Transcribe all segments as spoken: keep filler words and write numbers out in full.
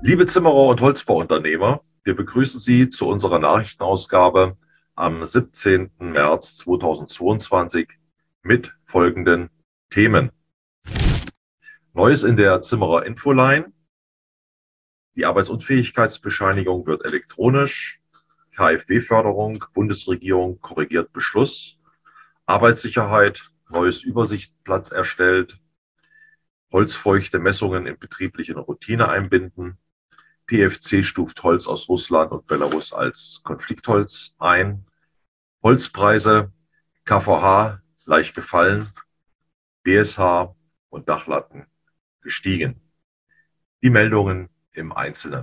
Liebe Zimmerer und Holzbauunternehmer, wir begrüßen Sie zu unserer Nachrichtenausgabe am siebzehnten März zweitausendzweiundzwanzig mit folgenden Themen. Neues in der Zimmerer Infoline. Die Arbeitsunfähigkeitsbescheinigung wird elektronisch. KfW-Förderung, Bundesregierung korrigiert Beschluss. Arbeitssicherheit, neues Übersichtsblatt erstellt. Holzfeuchte Messungen in betriebliche Routine einbinden. P F C stuft Holz aus Russland und Belarus als Konfliktholz ein. Holzpreise, K V H leicht gefallen, B S H und Dachlatten gestiegen. Die Meldungen im Einzelnen.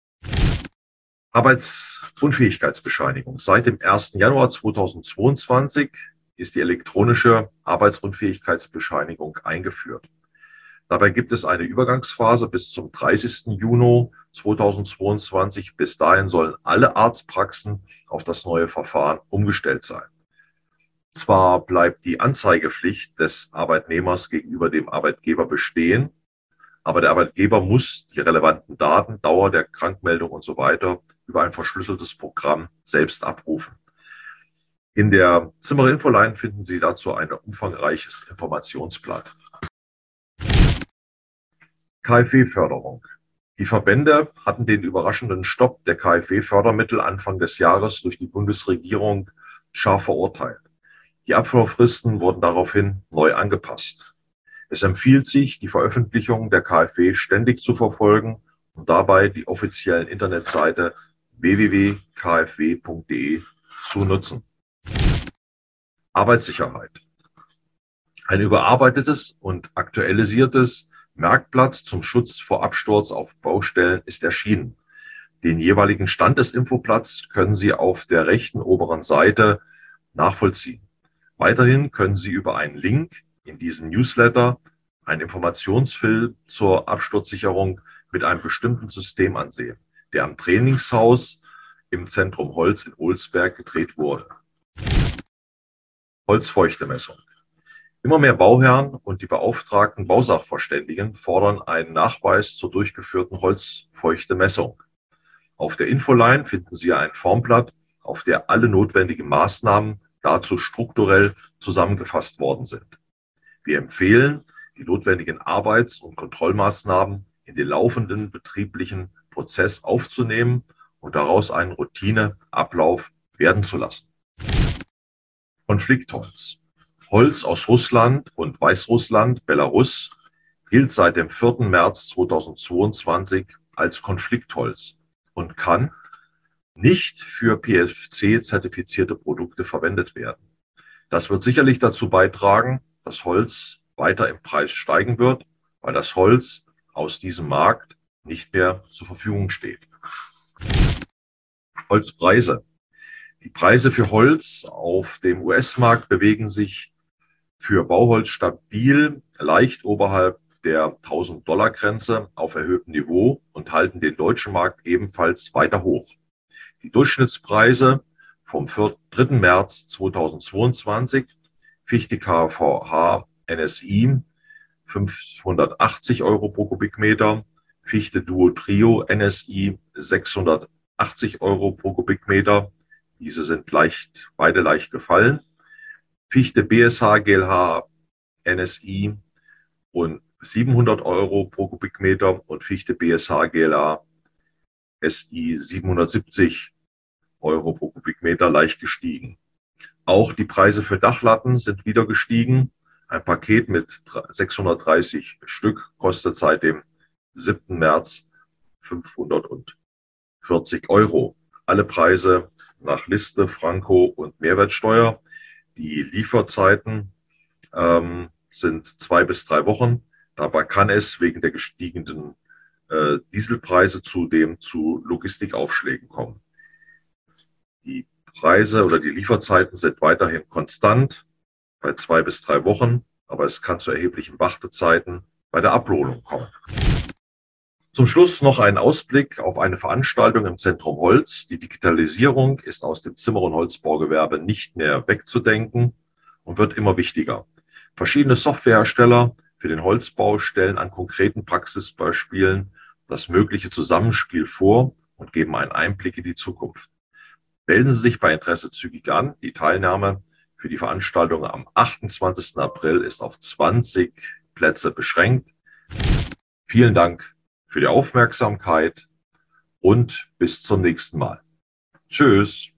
Arbeitsunfähigkeitsbescheinigung. Seit dem ersten Januar zweitausendzweiundzwanzig ist die elektronische Arbeitsunfähigkeitsbescheinigung eingeführt. Dabei gibt es eine Übergangsphase bis zum dreißigsten Juni zweitausendzweiundzwanzig. Bis dahin sollen alle Arztpraxen auf das neue Verfahren umgestellt sein. Zwar bleibt die Anzeigepflicht des Arbeitnehmers gegenüber dem Arbeitgeber bestehen, aber der Arbeitgeber muss die relevanten Daten, Dauer der Krankmeldung und so weiter über ein verschlüsseltes Programm selbst abrufen. In der Zimmerer Infoline finden Sie dazu ein umfangreiches Informationsblatt. KfW-Förderung. Die Verbände hatten den überraschenden Stopp der KfW-Fördermittel Anfang des Jahres durch die Bundesregierung scharf verurteilt. Die Ablaufristen wurden daraufhin neu angepasst. Es empfiehlt sich, die Veröffentlichung der KfW ständig zu verfolgen und dabei die offiziellen Internetseite w w w punkt k f w punkt d e zu nutzen. Arbeitssicherheit. Ein überarbeitetes und aktualisiertes Merkblatt zum Schutz vor Absturz auf Baustellen ist erschienen. Den jeweiligen Stand des Infoblatts können Sie auf der rechten oberen Seite nachvollziehen. Weiterhin können Sie über einen Link in diesem Newsletter einen Informationsfilm zur Absturzsicherung mit einem bestimmten System ansehen, der am Trainingshaus im Zentrum Holz in Olsberg gedreht wurde. Holzfeuchtemessung. Immer mehr Bauherren und die beauftragten Bausachverständigen fordern einen Nachweis zur durchgeführten Holzfeuchtemessung. Auf der Infoline finden Sie ein Formblatt, auf der alle notwendigen Maßnahmen dazu strukturell zusammengefasst worden sind. Wir empfehlen, die notwendigen Arbeits- und Kontrollmaßnahmen in den laufenden betrieblichen Prozess aufzunehmen und daraus einen Routineablauf werden zu lassen. Konfliktholz. Holz aus Russland und Weißrussland, Belarus, gilt seit dem vierten März zweitausendzweiundzwanzig als Konfliktholz und kann nicht für P F C-zertifizierte Produkte verwendet werden. Das wird sicherlich dazu beitragen, dass Holz weiter im Preis steigen wird, weil das Holz aus diesem Markt nicht mehr zur Verfügung steht. Holzpreise. Die Preise für Holz auf dem U S-Markt bewegen sich für Bauholz stabil, leicht oberhalb der tausend-Dollar-Grenze auf erhöhtem Niveau und halten den deutschen Markt ebenfalls weiter hoch. Die Durchschnittspreise vom dritten März zweitausendzweiundzwanzig, Fichte K V H N S I fünfhundertachtzig Euro pro Kubikmeter, Fichte Duo Trio N S I sechshundertachtzig Euro pro Kubikmeter. Diese sind leicht, beide leicht gefallen. Fichte B S H G L H N S I und siebenhundert Euro pro Kubikmeter und Fichte B S H G L H S I siebenhundertsiebzig Euro pro Kubikmeter leicht gestiegen. Auch die Preise für Dachlatten sind wieder gestiegen. Ein Paket mit sechshundertdreißig Stück kostet seit dem siebten März fünfhundertvierzig Euro. Alle Preise nach Liste, Franko und Mehrwertsteuer. Die Lieferzeiten ähm, sind zwei bis drei Wochen. Dabei kann es wegen der gestiegenen äh, Dieselpreise zudem zu Logistikaufschlägen kommen. Die Preise oder die Lieferzeiten sind weiterhin konstant bei zwei bis drei Wochen, aber es kann zu erheblichen Wartezeiten bei der Abholung kommen. Zum Schluss noch ein Ausblick auf eine Veranstaltung im Zentrum Holz. Die Digitalisierung ist aus dem Zimmer- und Holzbaugewerbe nicht mehr wegzudenken und wird immer wichtiger. Verschiedene Softwarehersteller für den Holzbau stellen an konkreten Praxisbeispielen das mögliche Zusammenspiel vor und geben einen Einblick in die Zukunft. Melden Sie sich bei Interesse zügig an. Die Teilnahme für die Veranstaltung am achtundzwanzigsten April ist auf zwanzig Plätze beschränkt. Vielen Dank für die Aufmerksamkeit und bis zum nächsten Mal. Tschüss.